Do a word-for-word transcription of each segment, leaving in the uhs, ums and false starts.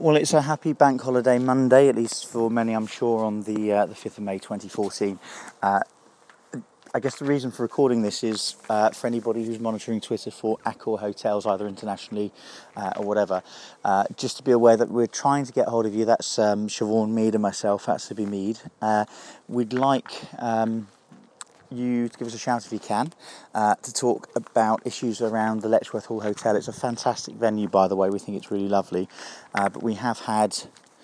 Well, it's a happy bank holiday Monday, at least for many, I'm sure, on the uh, the fifth of May twenty fourteen. Uh, I guess the reason for recording this is uh, for anybody who's monitoring Twitter for Accor hotels, either internationally uh, or whatever, uh, just to be aware that we're trying to get hold of you. That's um, Siobhan Mead and myself, that's Sibby Mead. Uh, we'd like um, you to give us a shout if you can, uh, to talk about issues around the Letchworth Hall Hotel. It's a fantastic venue, by the way. We think it's really lovely, uh, but we have had,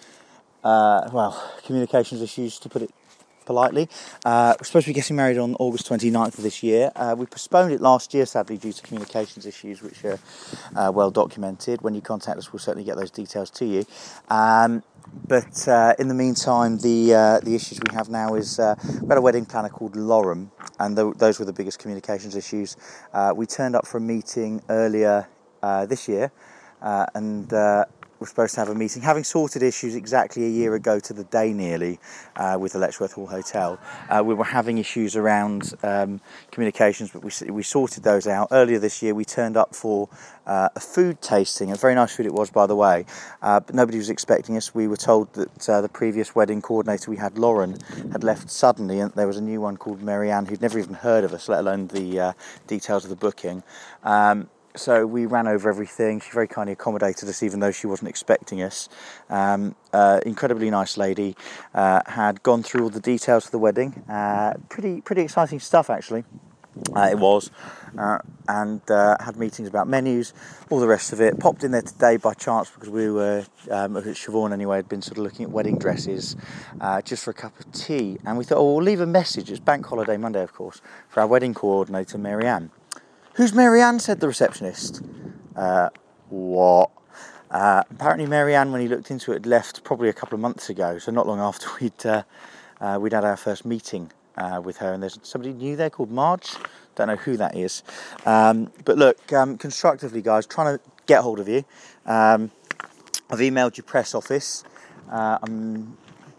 uh, well, communications issues, to put it politely. Uh, we're supposed to be getting married on August twenty-ninth of this year. Uh, we postponed it last year, sadly, due to communications issues, which are uh, well documented. When you contact us, we'll certainly get those details to you. Um, but uh, in the meantime, the uh, the issues we have now is uh, we had a wedding planner called Lauren, and th- those were the biggest communications issues. Uh, we turned up for a meeting earlier uh, this year, uh, and uh, we're supposed to have a meeting, having sorted issues exactly a year ago to the day nearly uh, with the Letchworth Hall Hotel. Uh, we were having issues around um, communications, but we we sorted those out. Earlier this year, we turned up for uh, a food tasting. A very nice food it was, by the way, uh, but nobody was expecting us. We were told that uh, the previous wedding coordinator we had, Lauren, had left suddenly, and there was a new one called Marianne who'd never even heard of us, let alone the uh, details of the booking. Um, So we ran over everything. She very kindly accommodated us, even though she wasn't expecting us. Um, uh, incredibly nice lady. Uh, had gone through all the details of the wedding. Uh, pretty, pretty exciting stuff, actually. Uh, it was, uh, and uh, had meetings about menus, all the rest of it. Popped in there today by chance because we were, um, Siobhan anyway, had been sort of looking at wedding dresses, uh, just for a cup of tea. And we thought, oh, we'll leave a message. It's Bank Holiday Monday, of course, for our wedding coordinator, Marianne. "Who's Marianne?" said the receptionist. Uh, what? Uh, apparently Marianne, when he looked into it, had left probably a couple of months ago, so not long after we'd uh, uh, we'd had our first meeting uh, with her. And there's somebody new there called Marge. Don't know who that is. Um, but look, um, constructively, guys, trying to get hold of you. Um, I've emailed your press office. Uh, I'm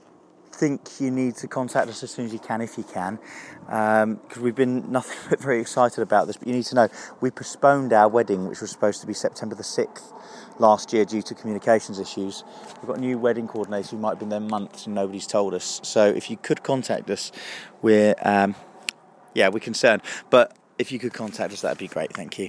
think you need to contact us as soon as you can, if you can, because um, we've been nothing but very excited about this. But you need to know, we postponed our wedding, which was supposed to be September the sixth last year due to communications issues. We've got a new wedding coordinator who might have been there months and nobody's told us. So if you could contact us, we're um, yeah we're concerned, but if you could contact us, that'd be great. Thank you.